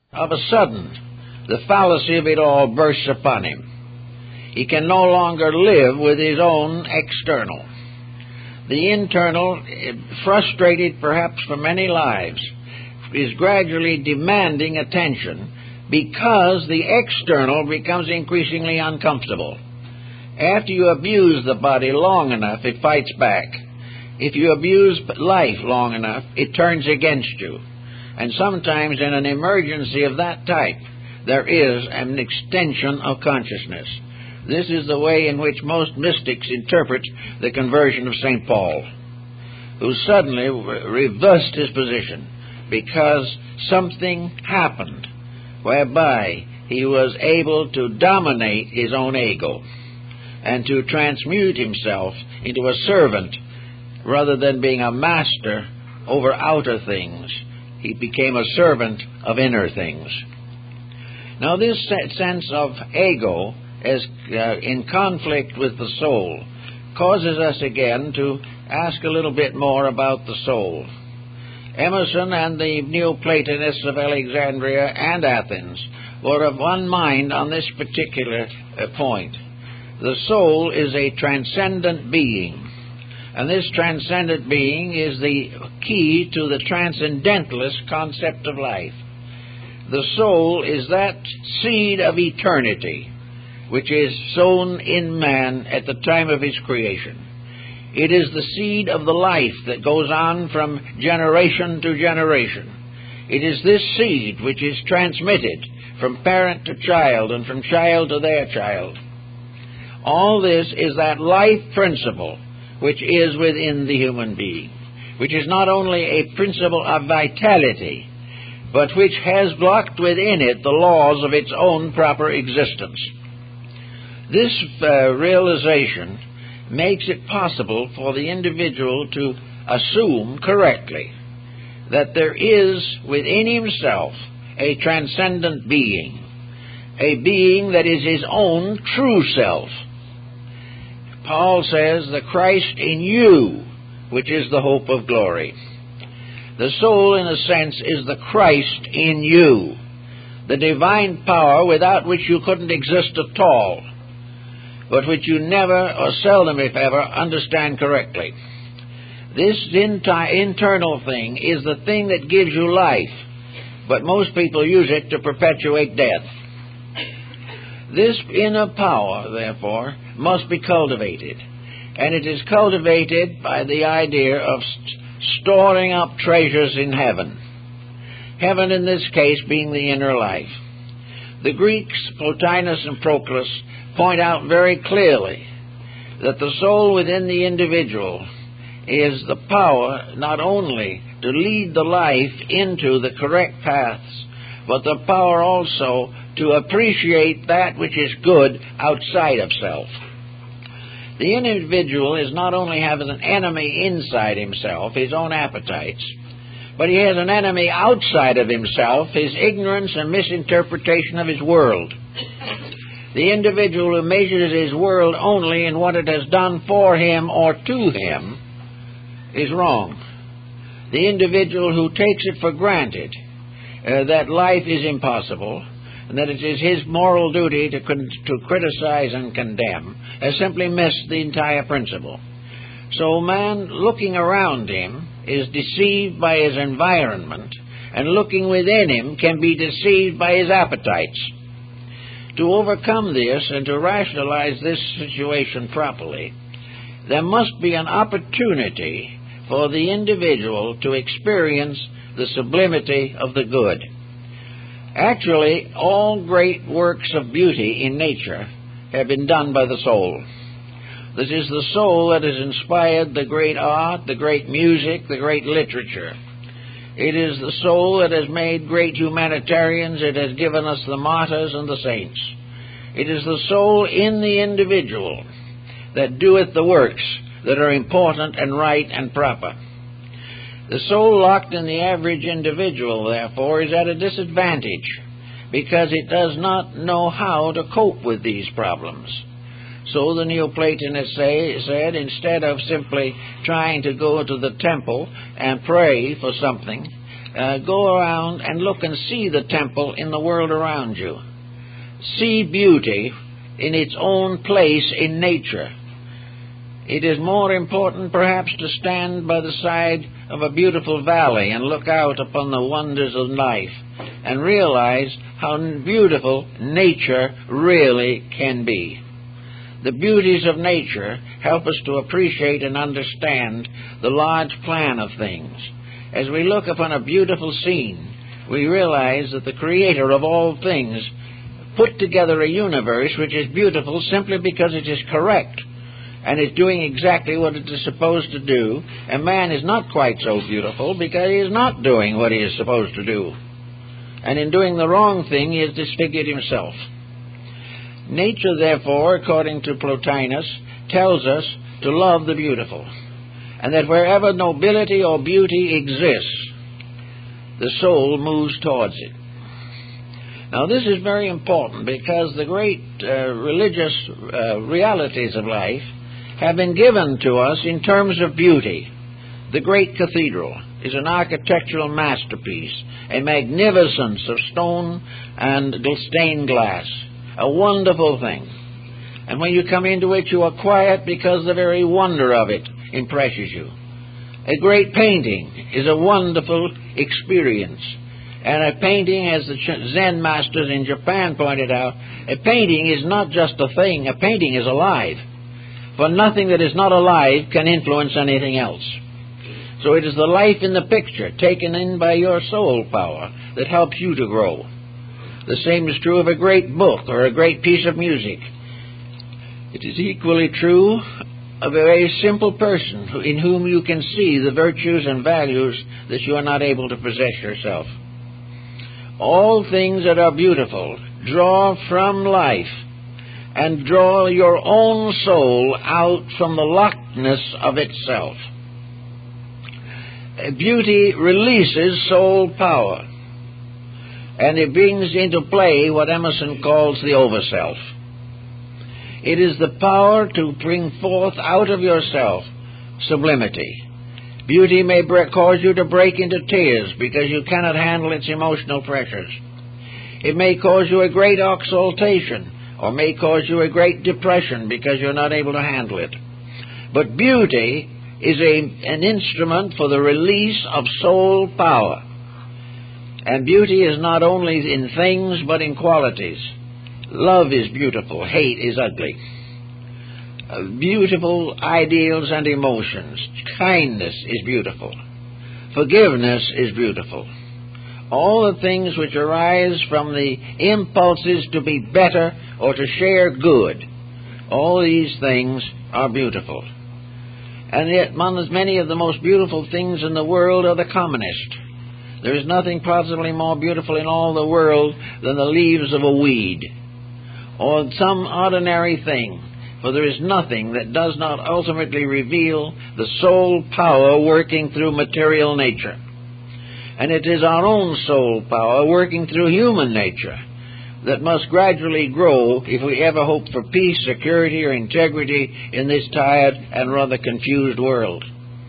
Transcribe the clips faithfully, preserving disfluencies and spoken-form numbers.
Of a sudden, the fallacy of it all bursts upon him. He can no longer live with his own external. The internal, frustrated perhaps for many lives, is gradually demanding attention because the external becomes increasingly uncomfortable. After you abuse the body long enough, it fights back. If you abuse life long enough, it turns against you. And sometimes in an emergency of that type, there is an extension of consciousness. This is the way in which most mystics interpret the conversion of Saint Paul, who suddenly re- reversed his position because something happened whereby he was able to dominate his own ego and to transmute himself into a servant rather than being a master over outer things. He became a servant of inner things. Now this sense of ego as uh, in conflict with the soul causes us again to ask a little bit more about the soul. Emerson and the Neoplatonists of Alexandria and Athens were of one mind on this particular uh, point. The soul is a transcendent being, and this transcendent being is the key to the transcendentalist concept of life. The soul is that seed of eternity which is sown in man at the time of his creation. It is the seed of the life that goes on from generation to generation. It is this seed which is transmitted from parent to child and from child to their child. All this is that life principle which is within the human being, which is not only a principle of vitality, but which has blocked within it the laws of its own proper existence. This uh, realization makes it possible for the individual to assume correctly that there is within himself a transcendent being, a being that is his own true self. Paul says, the Christ in you, which is the hope of glory. The soul, in a sense, is the Christ in you, the divine power without which you couldn't exist at all, but which you never or seldom, if ever, understand correctly. This inti- internal thing is the thing that gives you life, but most people use it to perpetuate death. This inner power, therefore, must be cultivated, and it is cultivated by the idea of st- storing up treasures in heaven. Heaven, in this case, being the inner life. The Greeks, Plotinus and Proclus, point out very clearly that the soul within the individual is the power not only to lead the life into the correct paths, but the power also to appreciate that which is good outside of self. The individual is not only having an enemy inside himself, his own appetites, but he has an enemy outside of himself, his ignorance and misinterpretation of his world. The individual who measures his world only in what it has done for him or to him is wrong. The individual who takes it for granted uh, that life is impossible and that it is his moral duty to, con- to criticize and condemn has simply missed the entire principle. So man, looking around him, is deceived by his environment, and looking within him can be deceived by his appetites. To overcome this and to rationalize this situation properly, there must be an opportunity for the individual to experience the sublimity of the good. Actually, all great works of beauty in nature have been done by the soul. This is the soul that has inspired the great art, the great music, the great literature. It is the soul that has made great humanitarians. It has given us the martyrs and the saints. It is the soul in the individual that doeth the works that are important and right and proper. The soul locked in the average individual, therefore, is at a disadvantage because it does not know how to cope with these problems. So the Neoplatonists say, said, instead of simply trying to go to the temple and pray for something, uh, uh, go around and look and see the temple in the world around you. See beauty in its own place in nature. It is more important perhaps to stand by the side of a beautiful valley and look out upon the wonders of life and realize how beautiful nature really can be. The beauties of nature help us to appreciate and understand the large plan of things. As we look upon a beautiful scene, we realize that the Creator of all things put together a universe which is beautiful simply because it is correct and is doing exactly what it is supposed to do, and man is not quite so beautiful because he is not doing what he is supposed to do. And in doing the wrong thing, he has disfigured himself. Nature, therefore, according to Plotinus, tells us to love the beautiful, and that wherever nobility or beauty exists, the soul moves towards it. Now, this is very important because the great uh, religious uh, realities of life have been given to us in terms of beauty. The great cathedral is an architectural masterpiece, a magnificence of stone and stained glass, a wonderful thing. And when you come into it, you are quiet because the very wonder of it impresses you. A great painting is a wonderful experience. And a painting, as the Zen masters in Japan pointed out, a painting is not just a thing, a painting is alive. For nothing that is not alive can influence anything else. So it is the life in the picture, taken in by your soul power, that helps you to grow. The same is true of a great book or a great piece of music. It is equally true of a very simple person in whom you can see the virtues and values that you are not able to possess yourself. All things that are beautiful draw from life and draw your own soul out from the lockedness of itself. Beauty releases soul power, and it brings into play what Emerson calls the overself. It is the power to bring forth out of yourself sublimity. Beauty may cause you to break into tears because you cannot handle its emotional pressures. It may cause you a great exaltation, or may cause you a great depression because you're not able to handle it. But beauty is a, an instrument for the release of soul power. And beauty is not only in things, but in qualities. Love is beautiful, hate is ugly. Uh, beautiful ideals and emotions. Kindness is beautiful. Forgiveness is beautiful. All the things which arise from the impulses to be better or to share good, all these things are beautiful. And yet among many of the most beautiful things in the world are the commonest. There is nothing possibly more beautiful in all the world than the leaves of a weed, or some ordinary thing, for there is nothing that does not ultimately reveal the soul power working through material nature. And it is our own soul power working through human nature that must gradually grow if we ever hope for peace, security, or integrity in this tired and rather confused world.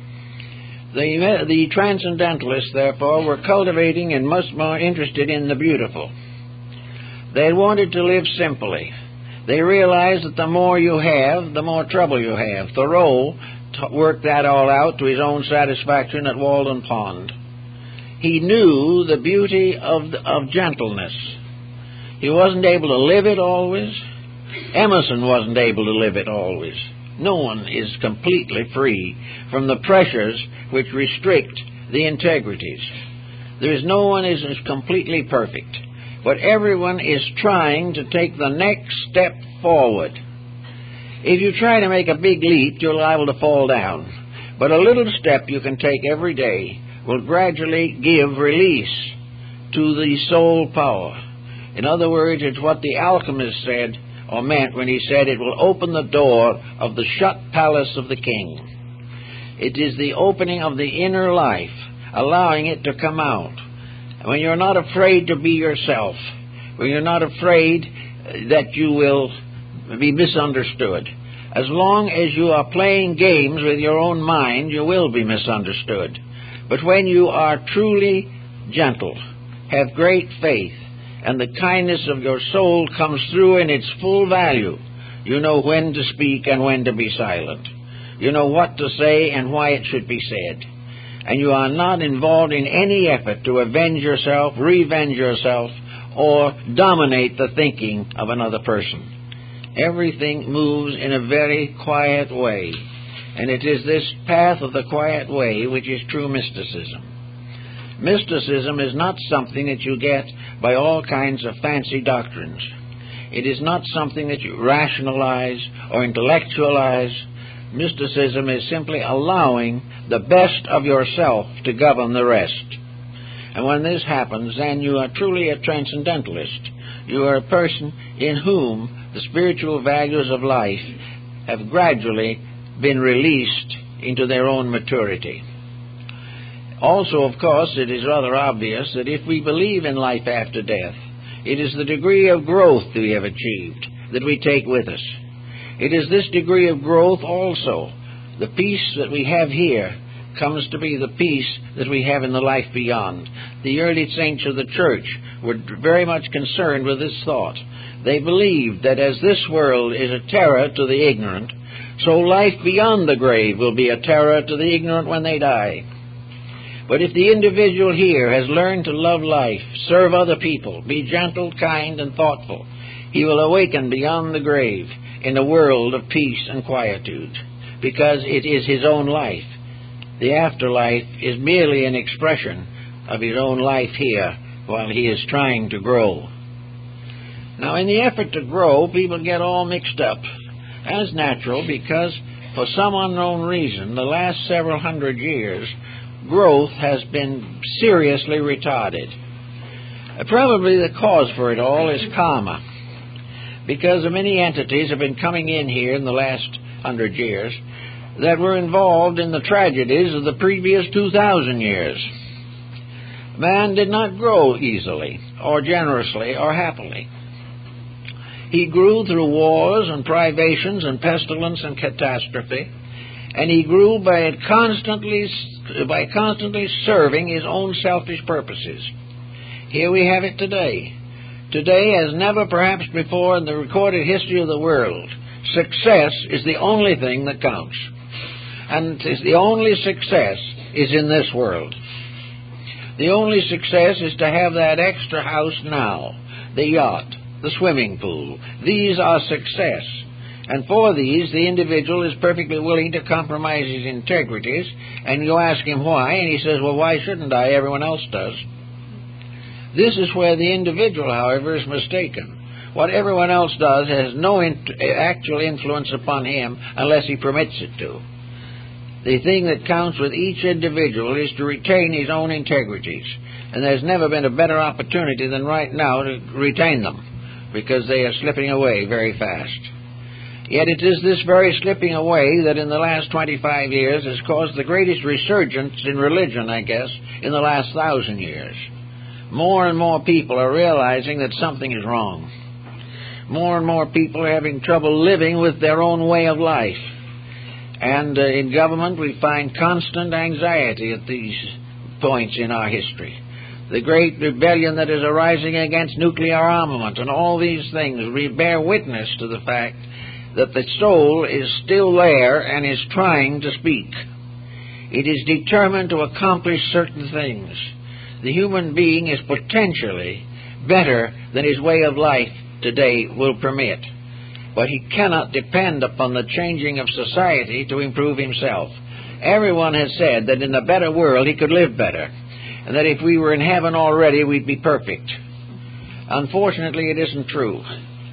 The, the Transcendentalists, therefore, were cultivating and much more interested in the beautiful. They wanted to live simply. They realized that the more you have, the more trouble you have. Thoreau t- worked that all out to his own satisfaction at Walden Pond. He knew the beauty of, of gentleness. He wasn't able to live it always. Emerson wasn't able to live it always. No one is completely free from the pressures which restrict the integrities. There is no one is completely perfect, but everyone is trying to take the next step forward. If you try to make a big leap, you're liable to fall down. But a little step you can take every day will gradually give release to the soul power. In other words, it's what the alchemist said or meant when he said it will open the door of the shut palace of the king. It is the opening of the inner life, allowing it to come out. When you're not afraid to be yourself, when you're not afraid that you will be misunderstood. As long as you are playing games with your own mind, you will be misunderstood. But when you are truly gentle, have great faith, and the kindness of your soul comes through in its full value. You know when to speak and when to be silent. You know what to say and why it should be said. And you are not involved in any effort to avenge yourself, revenge yourself, or dominate the thinking of another person. Everything moves in a very quiet way, and it is this path of the quiet way which is true mysticism. Mysticism is not something that you get by all kinds of fancy doctrines. It is not something that you rationalize or intellectualize. Mysticism is simply allowing the best of yourself to govern the rest. And when this happens, then you are truly a transcendentalist. You are a person in whom the spiritual values of life have gradually been released into their own maturity. Also, of course, it is rather obvious that if we believe in life after death, it is the degree of growth that we have achieved that we take with us. It is this degree of growth also, the peace that we have here, comes to be the peace that we have in the life beyond. The early saints of the church were very much concerned with this thought. They believed that as this world is a terror to the ignorant, so life beyond the grave will be a terror to the ignorant when they die. But if the individual here has learned to love life, serve other people, be gentle, kind, and thoughtful, he will awaken beyond the grave in a world of peace and quietude, because it is his own life. The afterlife is merely an expression of his own life here while he is trying to grow. Now, in the effort to grow, people get all mixed up. As natural, because for some unknown reason, the last several hundred years, growth has been seriously retarded. Uh, probably the cause for it all is karma, because of many entities have been coming in here in the last hundred years that were involved in the tragedies of the previous two thousand years. Man did not grow easily, or generously, or happily. He grew through wars and privations and pestilence and catastrophe, and he grew by constantly by constantly serving his own selfish purposes. Here we have it today. Today, as never perhaps before in the recorded history of the world, success is the only thing that counts. And is the only success is in this world. The only success is to have that extra house now, the yacht, the swimming pool. These are success. And for these, the individual is perfectly willing to compromise his integrities, and you ask him why, and he says, well, why shouldn't I? Everyone else does. This is where the individual, however, is mistaken. What everyone else does has no int- actual influence upon him unless he permits it to. The thing that counts with each individual is to retain his own integrities, and there's never been a better opportunity than right now to retain them, because they are slipping away very fast. Yet it is this very slipping away that in the last twenty-five years has caused the greatest resurgence in religion, I guess, in the last thousand years. More and more people are realizing that something is wrong. More and more people are having trouble living with their own way of life. And uh, in government we find constant anxiety at these points in our history. The great rebellion that is arising against nuclear armament and all these things, we bear witness to the fact that the soul is still there and is trying to speak. It is determined to accomplish certain things. The human being is potentially better than his way of life today will permit, but he cannot depend upon the changing of society to improve himself. Everyone has said that in a better world he could live better, and that if we were in heaven already we'd be perfect. Unfortunately, it isn't true.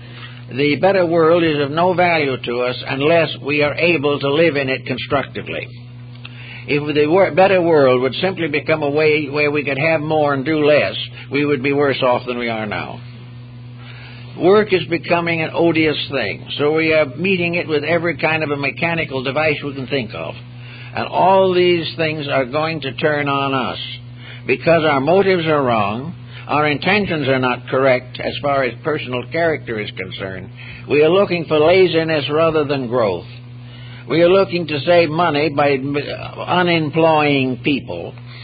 The better world is of no value to us unless we are able to live in it constructively. If the better world would simply become a way where we could have more and do less, we would be worse off than we are now. Work is becoming an odious thing, so we are meeting it with every kind of a mechanical device we can think of. And all these things are going to turn on us because our motives are wrong. Our intentions are not correct as far as personal character is concerned. We are looking for laziness rather than growth. We are looking to save money by unemploying people.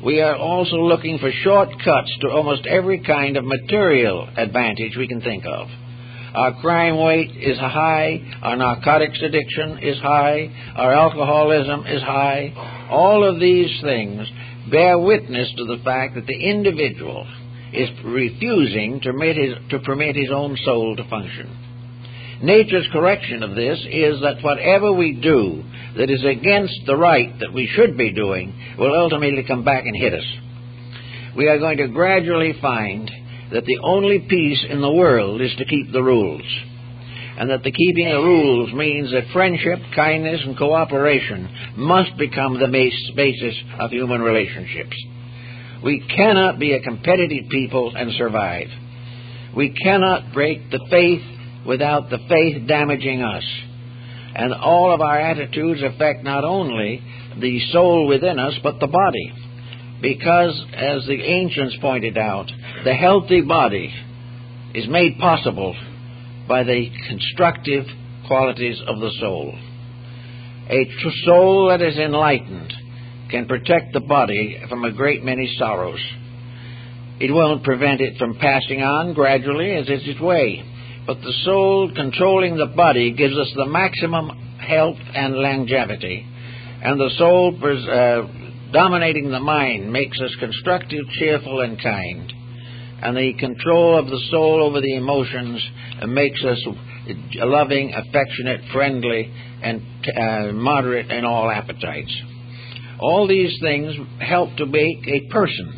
We are also looking for shortcuts to almost every kind of material advantage we can think of. Our crime rate is high, our narcotics addiction is high, our alcoholism is high. All of these things bear witness to the fact that the individual is refusing to permit his, to permit his own soul to function. Nature's correction of this is that whatever we do that is against the right that we should be doing will ultimately come back and hit us. We are going to gradually find that the only peace in the world is to keep the rules, and that the keeping of rules means that friendship, kindness, and cooperation must become the basis of human relationships. We cannot be a competitive people and survive. We cannot break the faith without the faith damaging us. And all of our attitudes affect not only the soul within us, but the body. Because, as the ancients pointed out, the healthy body is made possible by the constructive qualities of the soul. A soul that is enlightened can protect the body from a great many sorrows. It won't prevent it from passing on gradually, as is its way. But the soul controlling the body gives us the maximum health and longevity. And the soul uh, dominating the mind makes us constructive, cheerful, and kind. And the control of the soul over the emotions makes us loving, affectionate, friendly, and uh, moderate in all appetites. All these things help to make a person.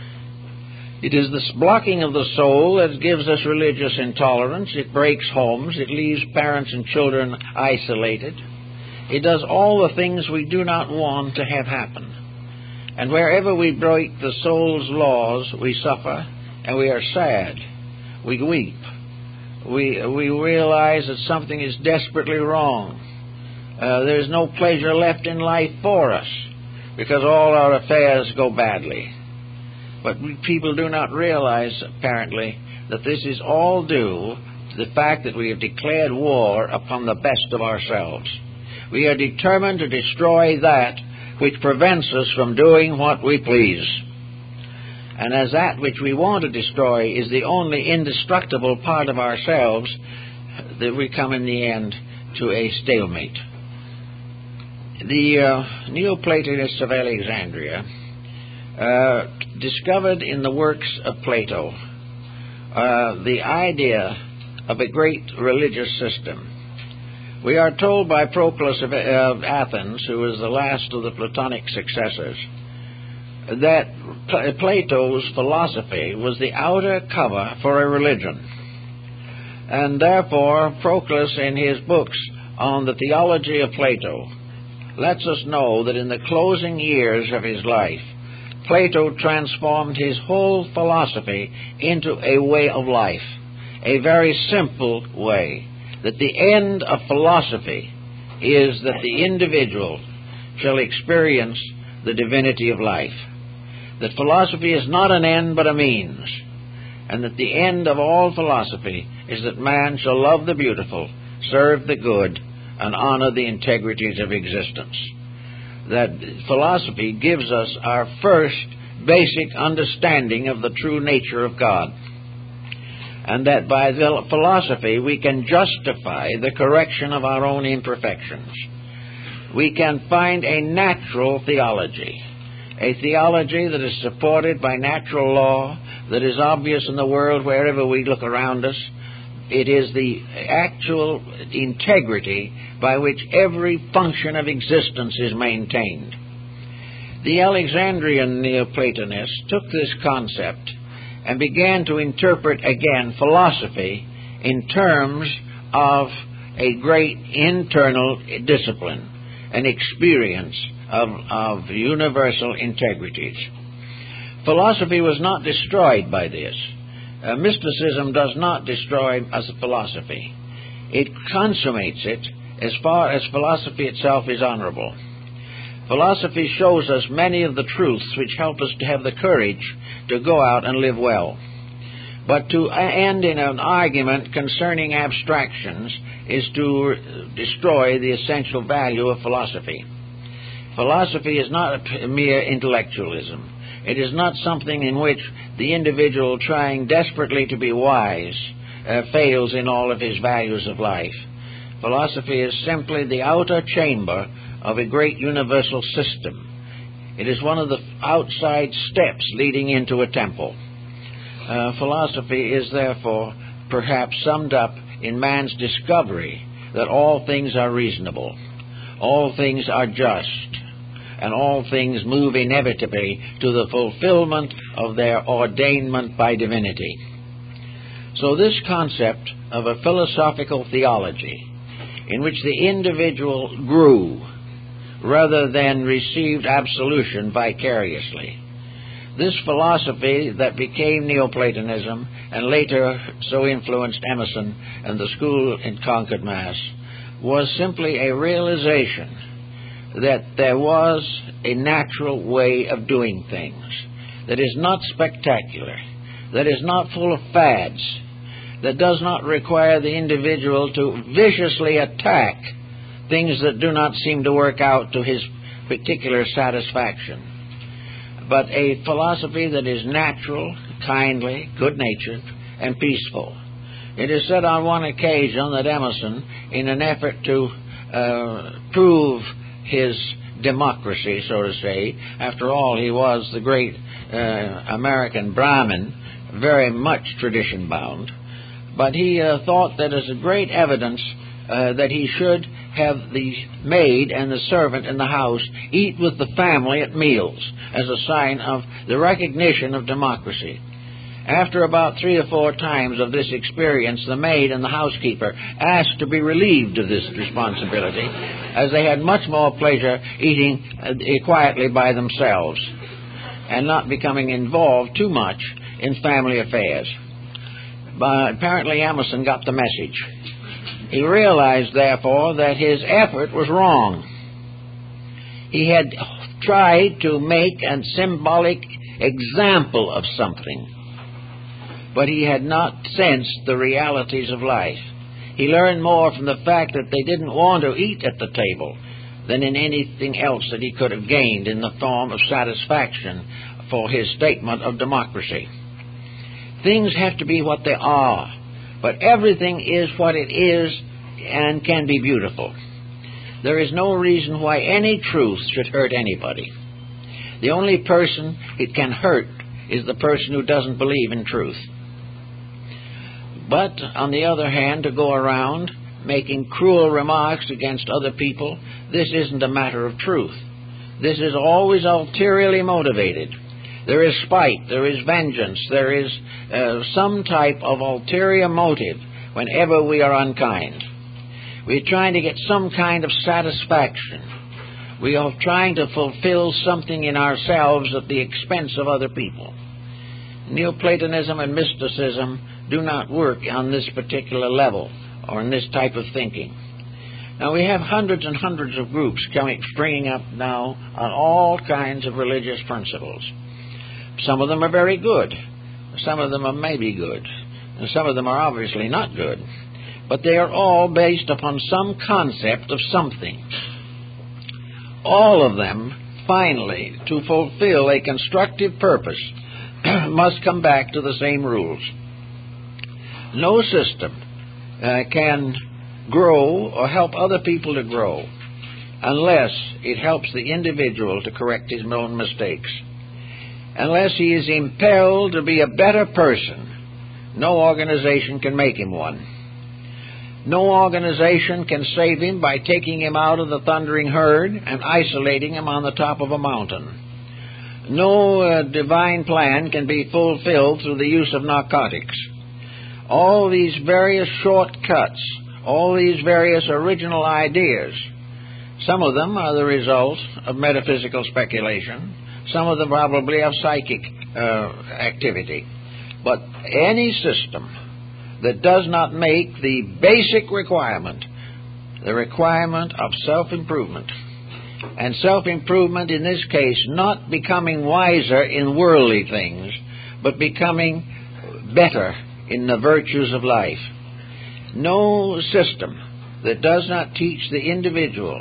It is this blocking of the soul that gives us religious intolerance. It breaks homes. It leaves parents and children isolated. It does all the things we do not want to have happen. And wherever we break the soul's laws, we suffer, and we are sad. We weep. We, we realize that something is desperately wrong. Uh, there's no pleasure left in life for us, because all our affairs go badly. But we, people do not realize, apparently, that this is all due to the fact that we have declared war upon the best of ourselves. We are determined to destroy that which prevents us from doing what we please. And as that which we want to destroy is the only indestructible part of ourselves, that we come in the end to a stalemate. The uh, Neoplatonists of Alexandria uh, discovered in the works of Plato uh, the idea of a great religious system. We are told by Proclus of, of Athens, who was the last of the Platonic successors, that Pl- Plato's philosophy was the outer cover for a religion. And therefore, Proclus, in his books on the theology of Plato, lets us know that in the closing years of his life, Plato transformed his whole philosophy into a way of life, a very simple way, that the end of philosophy is that the individual shall experience the divinity of life, that philosophy is not an end but a means, and that the end of all philosophy is that man shall love the beautiful, serve the good, and honor the integrities of existence. That philosophy gives us our first basic understanding of the true nature of God, and that by the philosophy we can justify the correction of our own imperfections. We can find a natural theology, a theology that is supported by natural law, that is obvious in the world wherever we look around us. It is the actual integrity by which every function of existence is maintained. The Alexandrian Neoplatonists took this concept and began to interpret again philosophy in terms of a great internal discipline, an experience of, of universal integrities. Philosophy was not destroyed by this. Uh, mysticism does not destroy as a philosophy. It consummates it as far as philosophy itself is honorable. Philosophy shows us many of the truths which help us to have the courage to go out and live well. But to end in an argument concerning abstractions is to destroy the essential value of philosophy. Philosophy is not a mere intellectualism. It is not something in which the individual trying desperately to be wise uh, fails in all of his values of life. Philosophy is simply the outer chamber of a great universal system. It is one of the outside steps leading into a temple. Uh, philosophy is therefore perhaps summed up in man's discovery that all things are reasonable, all things are just, and all things move inevitably to the fulfillment of their ordainment by divinity. So this concept of a philosophical theology, in which the individual grew rather than received absolution vicariously, this philosophy that became Neoplatonism and later so influenced Emerson and the school in Concord, Mass., was simply a realization that there was a natural way of doing things that is not spectacular, that is not full of fads, that does not require the individual to viciously attack things that do not seem to work out to his particular satisfaction, but a philosophy that is natural, kindly, good-natured, and peaceful. It is said on one occasion that Emerson, in an effort to uh, prove his democracy, so to say, after all, he was the great uh, American Brahmin, very much tradition-bound, but he uh, thought that as a great evidence uh, that he should have the maid and the servant in the house eat with the family at meals as a sign of the recognition of democracy. After about three or four times of this experience, the maid and the housekeeper asked to be relieved of this responsibility, as they had much more pleasure eating uh, quietly by themselves and not becoming involved too much in family affairs. But apparently Emerson got the message. He realized, therefore, that his effort was wrong. He had tried to make a symbolic example of something, but he had not sensed the realities of life. He learned more from the fact that they didn't want to eat at the table than in anything else that he could have gained in the form of satisfaction for his statement of democracy. Things have to be what they are, but everything is what it is and can be beautiful. There is no reason why any truth should hurt anybody. The only person it can hurt is the person who doesn't believe in truth. But, on the other hand, to go around making cruel remarks against other people, this isn't a matter of truth. This is always ulteriorly motivated. There is spite, there is vengeance, there is uh, some type of ulterior motive whenever we are unkind. We're trying to get some kind of satisfaction. We are trying to fulfill something in ourselves at the expense of other people. Neoplatonism and mysticism do not work on this particular level or in this type of thinking. Now, we have hundreds and hundreds of groups coming, springing up now on all kinds of religious principles. Some of them are very good. Some of them are maybe good. And some of them are obviously not good. But they are all based upon some concept of something. All of them, finally, to fulfill a constructive purpose, must come back to the same rules. No system uh, can grow or help other people to grow unless it helps the individual to correct his own mistakes. Unless he is impelled to be a better person, no organization can make him one. No organization can save him by taking him out of the thundering herd and isolating him on the top of a mountain. No uh, divine plan can be fulfilled through the use of narcotics. All these various shortcuts, all these various original ideas, some of them are the result of metaphysical speculation, some of them probably of psychic uh, activity. But any system that does not make the basic requirement, the requirement of self-improvement, and self-improvement in this case not becoming wiser in worldly things, but becoming better in the virtues of life. No system that does not teach the individual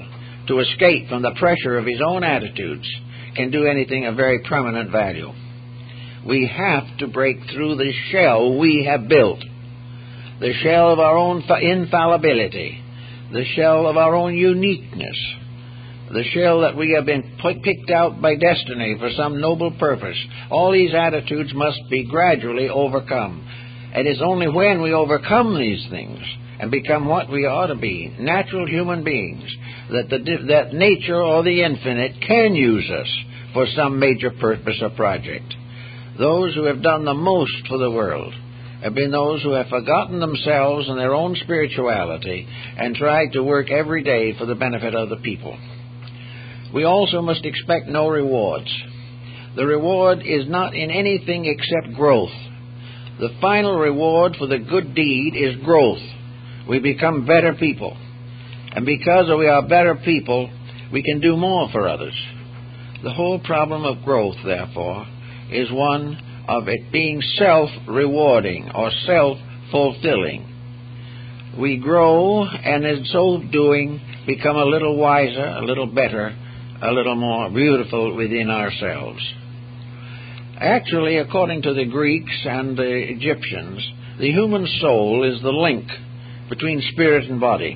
to escape from the pressure of his own attitudes can do anything of very permanent value. We have to break through the shell we have built, the shell of our own infallibility, the shell of our own uniqueness, the shell that we have been picked out by destiny for some noble purpose. All these attitudes must be gradually overcome. It is only when we overcome these things and become what we ought to be, natural human beings, that the, that nature or the infinite can use us for some major purpose or project. Those who have done the most for the world have been those who have forgotten themselves and their own spirituality and tried to work every day for the benefit of the people. We also must expect no rewards. The reward is not in anything except growth. The final reward for the good deed is growth. We become better people. And because we are better people, we can do more for others. The whole problem of growth, therefore, is one of it being self-rewarding or self-fulfilling. We grow, and in so doing, become a little wiser, a little better, a little more beautiful within ourselves. Actually, according to the Greeks and the Egyptians, the human soul is the link between spirit and body.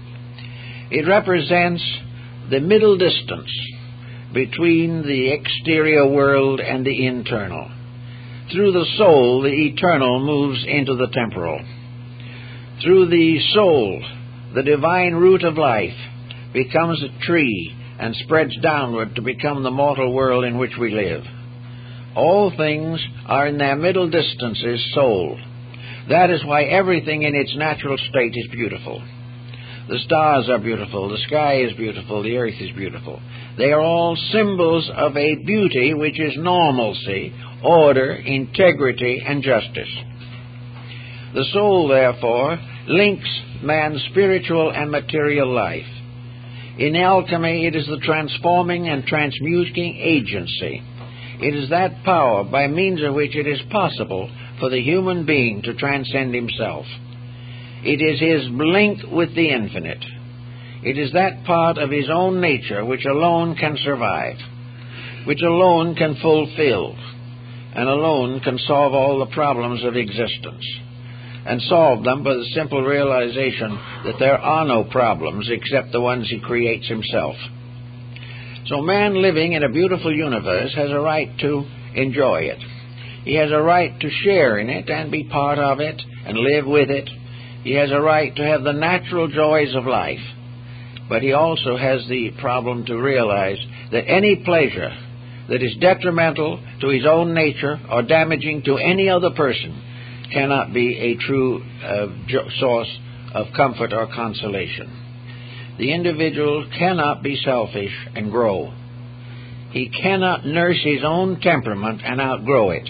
It represents the middle distance between the exterior world and the internal. Through the soul, the eternal moves into the temporal. Through the soul, the divine root of life becomes a tree and spreads downward to become the mortal world in which we live. All things are in their middle distances soul. That is why everything in its natural state is beautiful. The stars are beautiful, the sky is beautiful, the earth is beautiful. They are all symbols of a beauty which is normalcy, order, integrity, and justice. The soul, therefore, links man's spiritual and material life. In alchemy, it is the transforming and transmuting agency. It is that power by means of which it is possible for the human being to transcend himself. It is his link with the infinite. It is that part of his own nature which alone can survive, which alone can fulfill, and alone can solve all the problems of existence, and solve them by the simple realization that there are no problems except the ones he creates himself. So man living in a beautiful universe has a right to enjoy it. He has a right to share in it and be part of it and live with it. He has a right to have the natural joys of life. But he also has the problem to realize that any pleasure that is detrimental to his own nature or damaging to any other person cannot be a true uh, jo- source of comfort or consolation. The individual cannot be selfish and grow. He cannot nurse his own temperament and outgrow it.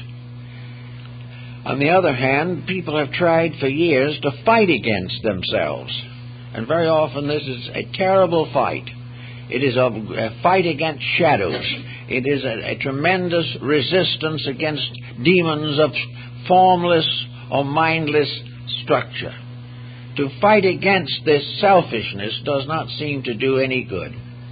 On the other hand, people have tried for years to fight against themselves. And very often this is a terrible fight. It is a, a fight against shadows. It is a, a tremendous resistance against demons of formless or mindless structure. To fight against this selfishness does not seem to do any good.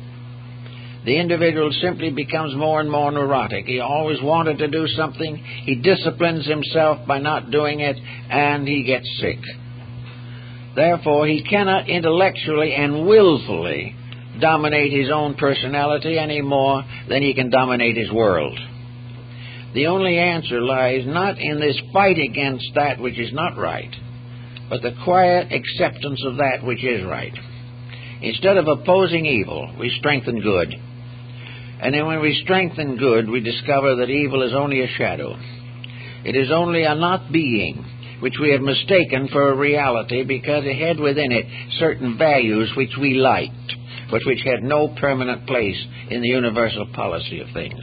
The individual simply becomes more and more neurotic. He always wanted to do something. He disciplines himself by not doing it, and he gets sick. Therefore, he cannot intellectually and willfully dominate his own personality any more than he can dominate his world. The only answer lies not in this fight against that which is not right, but the quiet acceptance of that which is right. Instead of opposing evil, we strengthen good. And then when we strengthen good, we discover that evil is only a shadow. It is only a not being, which we have mistaken for a reality because it had within it certain values which we liked, but which had no permanent place in the universal policy of things.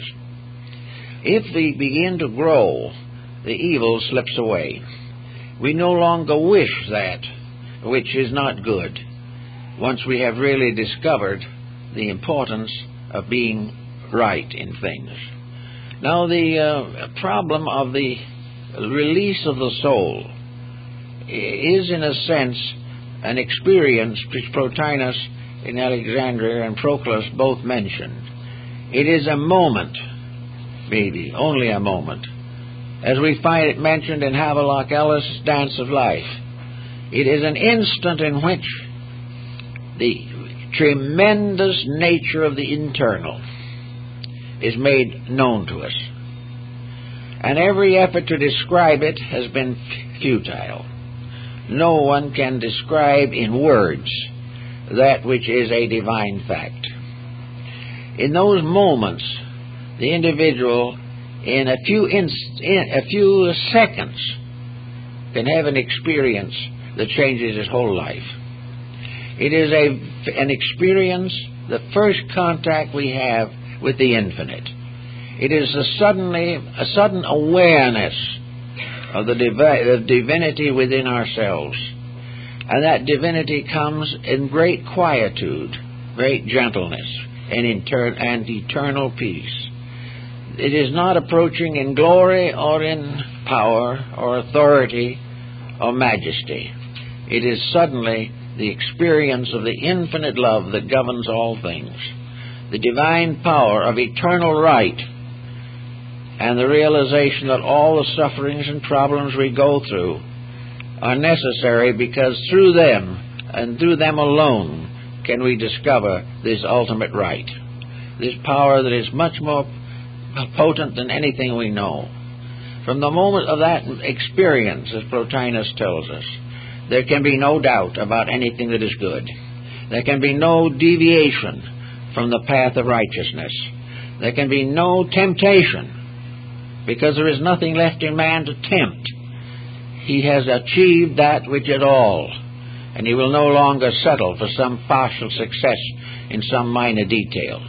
If we begin to grow, the evil slips away. We no longer wish that which is not good, once we have really discovered the importance of being right in things. Now, the uh, problem of the release of the soul is, in a sense, an experience which Plotinus in Alexandria and Proclus both mentioned. It is a moment, maybe, only a moment, as we find it mentioned in Havelock Ellis' Dance of Life. It is an instant in which the tremendous nature of the internal is made known to us. And every effort to describe it has been futile. No one can describe in words that which is a divine fact. In those moments, the individual, in a few inst- in a few seconds, can have an experience that changes his whole life. It is a an experience, the first contact we have with the infinite. It is a suddenly a sudden awareness of the divi- of divinity within ourselves, and that divinity comes in great quietude, great gentleness, and, inter- and eternal peace. It is not approaching in glory or in power or authority or majesty. It is suddenly the experience of the infinite love that governs all things, the divine power of eternal right, and the realization that all the sufferings and problems we go through are necessary because through them, and through them alone, can we discover this ultimate right, this power that is much more potent than anything we know. From the moment of that experience, as Plotinus tells us, there can be no doubt about anything that is good. There can be no deviation from the path of righteousness. There can be no temptation, because there is nothing left in man to tempt. He has achieved that which is all, and he will no longer settle for some partial success in some minor detail.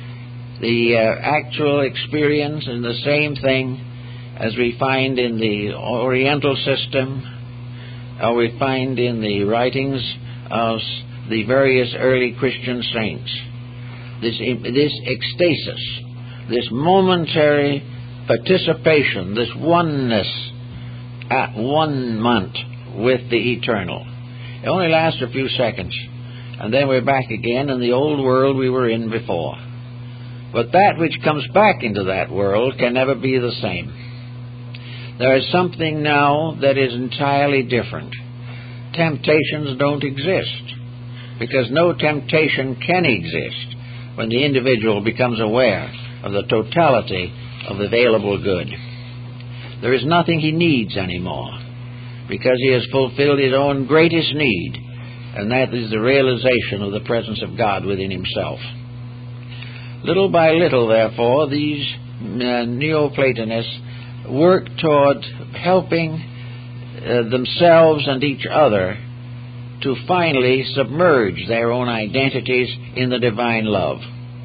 The uh, actual experience is the same thing as we find in the Oriental system, or we find in the writings of the various early Christian saints. This, this ecstasis, this momentary participation, this oneness at one moment with the eternal. It only lasts a few seconds, and then we're back again in the old world we were in before. But that which comes back into that world can never be the same. There is something now that is entirely different. Temptations don't exist, because no temptation can exist when the individual becomes aware of the totality of available good. There is nothing he needs anymore, because he has fulfilled his own greatest need, and that is the realization of the presence of God within himself. Little by little, therefore, these uh, Neoplatonists work toward helping uh, themselves and each other to finally submerge their own identities in the divine love.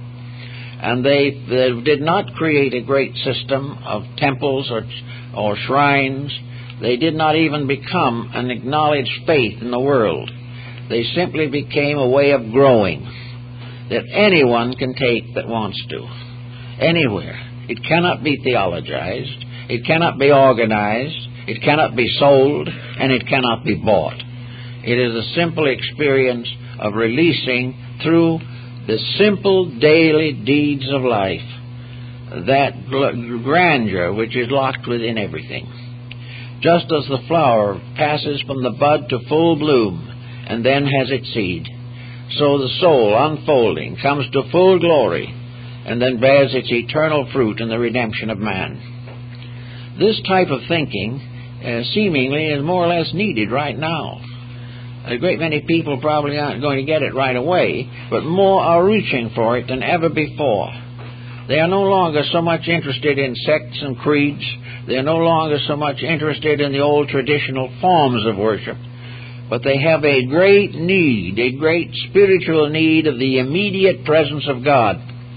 And they, they did not create a great system of temples or, or shrines. They did not even become an acknowledged faith in the world. They simply became a way of growing that anyone can take that wants to, anywhere. It cannot be theologized. It cannot be organized. It cannot be sold. And it cannot be bought. It is a simple experience of releasing through the simple daily deeds of life that grandeur which is locked within everything. Just as the flower passes from the bud to full bloom and then has its seed, so the soul, unfolding, comes to full glory and then bears its eternal fruit in the redemption of man. This type of thinking uh, seemingly is more or less needed right now. A great many people probably aren't going to get it right away, but more are reaching for it than ever before. They are no longer so much interested in sects and creeds. They are no longer so much interested in the old traditional forms of worship. But they have a great need, a great spiritual need of the immediate presence of God.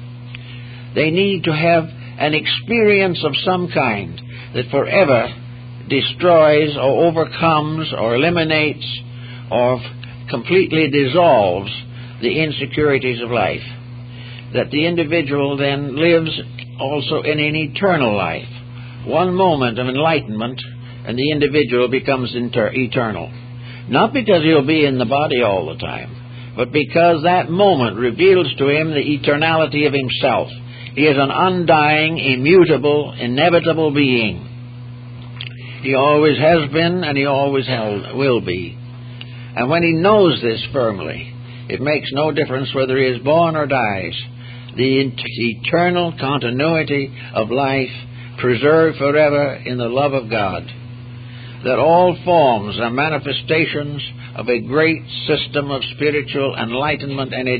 They need to have an experience of some kind that forever destroys or overcomes or eliminates or completely dissolves the insecurities of life. That the individual then lives also in an eternal life. One moment of enlightenment and the individual becomes inter- eternal. Not because he'll be in the body all the time, but because that moment reveals to him the eternality of himself. He is an undying, immutable, inevitable being. He always has been, and he always held, will be. And when he knows this firmly, it makes no difference whether he is born or dies. The eternal continuity of life, preserved forever in the love of God, that all forms are manifestations of a great system of spiritual enlightenment and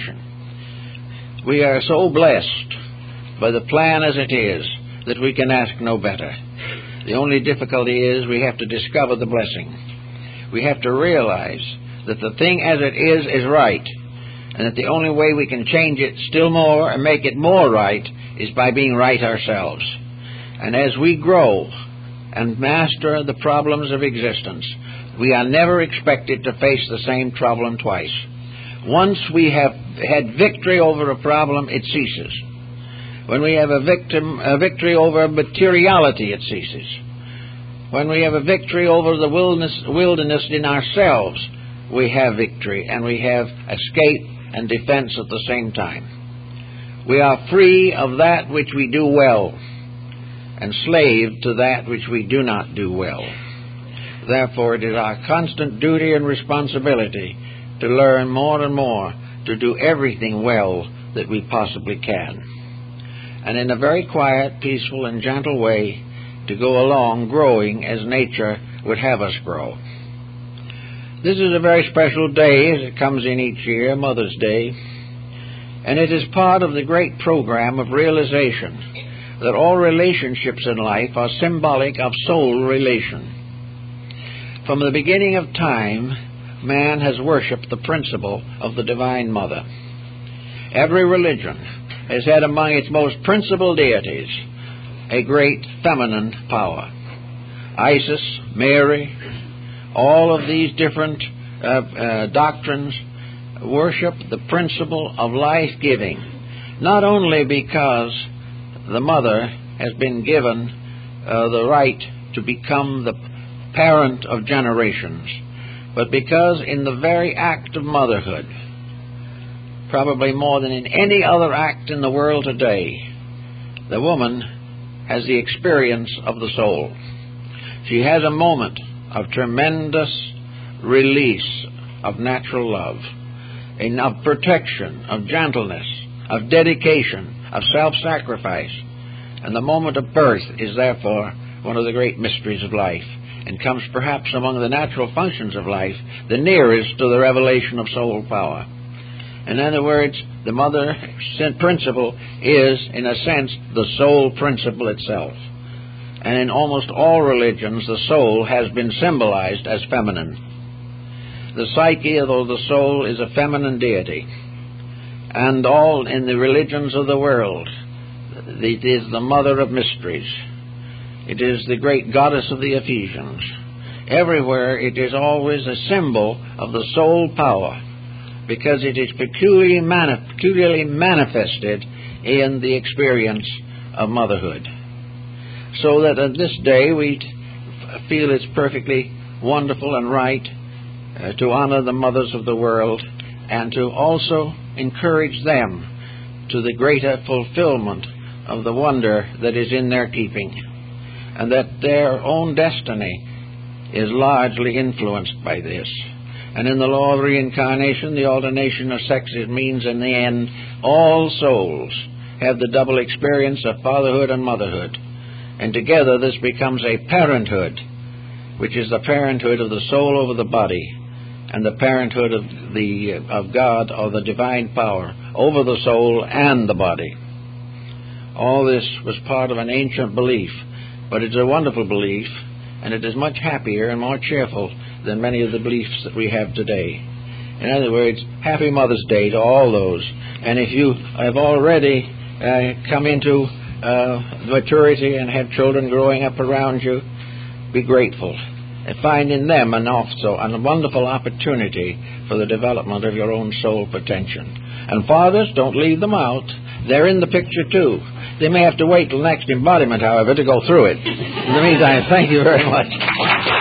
education. We are so blessed by the plan as it is that we can ask no better. The only difficulty is we have to discover the blessing. We have to realize that the thing as it is is right, and that the only way we can change it still more and make it more right is by being right ourselves. And as we grow and master the problems of existence, we are never expected to face the same problem twice. Once we have had victory over a problem, it ceases. When we have a, victim, a victory over materiality, it ceases. When we have a victory over the wilderness, wilderness in ourselves, we have victory, and we have escape and defense at the same time. We are free of that which we do well, enslaved to that which we do not do well. Therefore, it is our constant duty and responsibility to learn more and more to do everything well that we possibly can, and in a very quiet, peaceful, and gentle way to go along growing as nature would have us grow. This is a very special day as it comes in each year, Mother's Day, and it is part of the great program of realization that all relationships in life are symbolic of soul relation. From the beginning of time, man has worshipped the principle of the Divine Mother. Every religion has had among its most principal deities a great feminine power. Isis, Mary, all of these different uh, uh, doctrines worship the principle of life-giving, not only because the mother has been given uh, the right to become the parent of generations, but because in the very act of motherhood, probably more than in any other act in the world today, the woman has the experience of the soul. She has a moment of tremendous release of natural love, and of protection, of gentleness, of dedication, of self-sacrifice. And the moment of birth is therefore one of the great mysteries of life, and comes perhaps among the natural functions of life the nearest to the revelation of soul power. In other words, the mother principle is, in a sense, the soul principle itself. And in almost all religions, the soul has been symbolized as feminine. The psyche, or the soul, is a feminine deity. And all in the religions of the world, it is the mother of mysteries. It is the great goddess of the Ephesians. Everywhere it is always a symbol of the soul power, because it is peculiarly, mani- peculiarly manifested in the experience of motherhood. So that on this day we feel it's perfectly wonderful and right uh, to honor the mothers of the world, and to also encourage them to the greater fulfillment of the wonder that is in their keeping, and that their own destiny is largely influenced by this. And in the law of reincarnation, the alternation of sexes means in the end all souls have the double experience of fatherhood and motherhood. And together this becomes a parenthood, which is the parenthood of the soul over the body, and the parenthood of the of God, or the divine power, over the soul and the body. All this was part of an ancient belief, but it's a wonderful belief, and it is much happier and more cheerful than many of the beliefs that we have today. In other words, happy Mother's Day to all those. And if you have already uh, come into uh, maturity and have children growing up around you, be grateful. And find in them an also a wonderful opportunity for the development of your own soul potential. And fathers, don't leave them out. They're in the picture too. They may have to wait till next embodiment, however, to go through it. In the meantime, thank you very much.